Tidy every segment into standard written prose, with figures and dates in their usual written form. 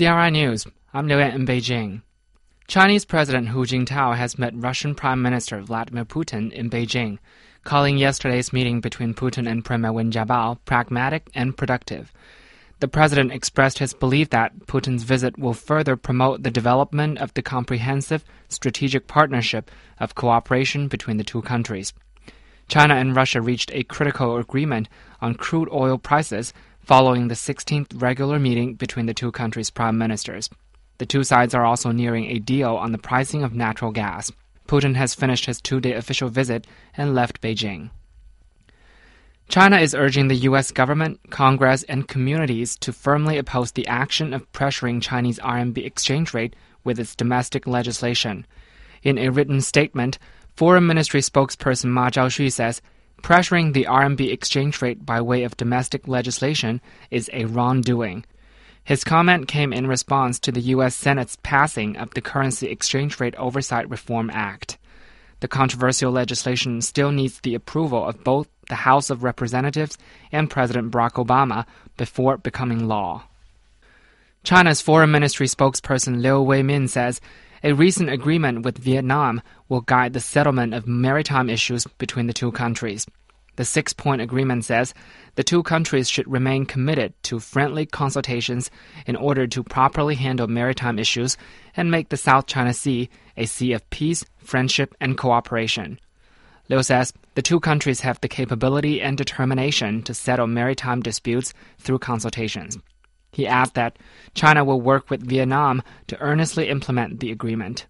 CRI News. I'm Liu Yan in Beijing. Chinese President Hu Jintao has met Russian Prime Minister Vladimir Putin in Beijing, calling yesterday's meeting between Putin and Premier Wen Jiabao pragmatic and productive. The president expressed his belief that Putin's visit will further promote the development of the comprehensive strategic partnership of cooperation between the two countries. China and Russia reached a critical agreement on crude oil prices following the 16th regular meeting between the two countries' prime ministers. The two sides are also nearing a deal on the pricing of natural gas. Putin has finished his two-day official visit and left Beijing. China is urging the U.S. government, Congress, and communities to firmly oppose the action of pressuring Chinese RMB exchange rate with its domestic legislation. In a written statement, Foreign Ministry spokesperson Ma Zhaoshui says, pressuring the RMB exchange rate by way of domestic legislation is a wrongdoing. His comment came in response to the U.S. Senate's passing of the Currency Exchange Rate Oversight Reform Act. The controversial legislation still needs the approval of both the House of Representatives and President Barack Obama before becoming law. China's Foreign Ministry spokesperson Liu Weimin says a recent agreement with Vietnam will guide the settlement of maritime issues between the two countries. The six-point agreement says the two countries should remain committed to friendly consultations in order to properly handle maritime issues and make the South China Sea a sea of peace, friendship, and cooperation. Liu says the two countries have the capability and determination to settle maritime disputes through consultations. He adds that China will work with Vietnam to earnestly implement the agreement.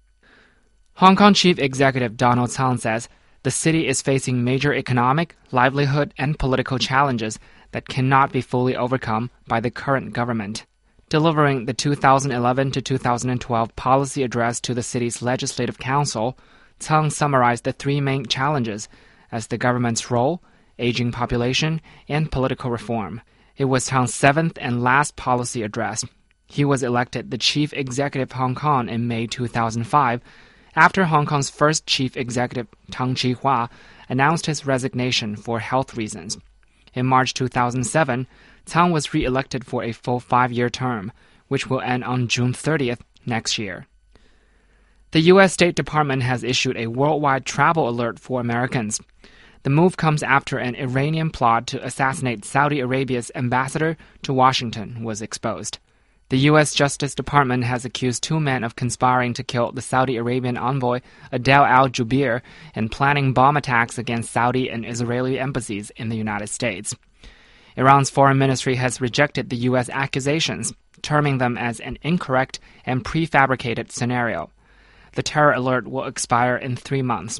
Hong Kong Chief Executive Donald Tsang says the city is facing major economic, livelihood, and political challenges that cannot be fully overcome by the current government. Delivering the 2011 to 2012 policy address to the city's Legislative Council, Tsang summarized the three main challenges as the government's role, aging population, and political reform. It was Tsang's seventh and last policy address. He was elected the Chief Executive of Hong Kong in May 2005, after Hong Kong's first Chief Executive, Tang Chee-hwa, announced his resignation for health reasons. In March 2007, Tsang was re-elected for a full 5-year term, which will end on June 30th next year. The U.S. State Department has issued a worldwide travel alert for Americans. The move comes after an Iranian plot to assassinate Saudi Arabia's ambassador to Washington was exposed. The U.S. Justice Department has accused 2 men of conspiring to kill the Saudi Arabian envoy Adel al-Jubeir and planning bomb attacks against Saudi and Israeli embassies in the United States. Iran's foreign ministry has rejected the U.S. accusations, terming them as an incorrect and prefabricated scenario. The terror alert will expire in 3 months.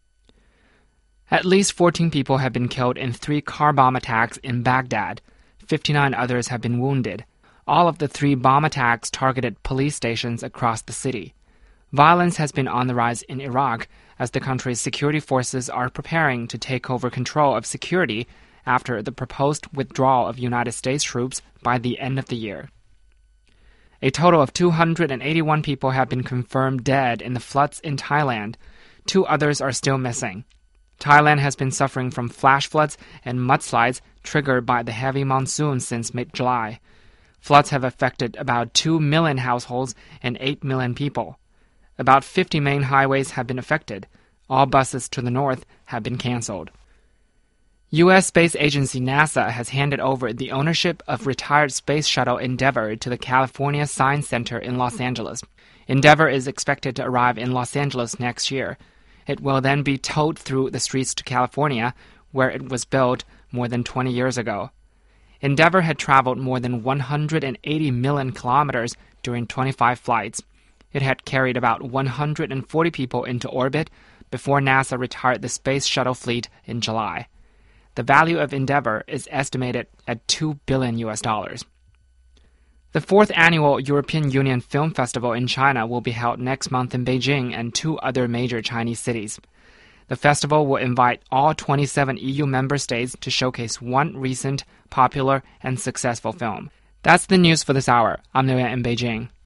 At least 14 people have been killed in 3 car bomb attacks in Baghdad. 59 others have been wounded. All of the 3 bomb attacks targeted police stations across the city. Violence has been on the rise in Iraq as the country's security forces are preparing to take over control of security after the proposed withdrawal of United States troops by the end of the year. A total of 281 people have been confirmed dead in the floods in Thailand. 2 others are still missing. Thailand has been suffering from flash floods and mudslides triggered by the heavy monsoon since mid-July. Floods have affected about 2 million households and 8 million people. About 50 main highways have been affected. All buses to the north have been canceled. U.S. space agency NASA has handed over the ownership of retired space shuttle Endeavour to the California Science Center in Los Angeles. Endeavour is expected to arrive in Los Angeles next year. It will then be towed through the streets to California, where it was built more than 20 years ago. Endeavour had traveled more than 180 million kilometers during 25 flights. It had carried about 140 people into orbit before NASA retired the space shuttle fleet in July. The value of Endeavour is estimated at $2 billion. The 4th annual European Union Film Festival in China will be held next month in Beijing and 2 other major Chinese cities. The festival will invite all 27 EU member states to showcase one recent, popular, and successful film. That's the news for this hour. I'm Liu Yan in Beijing.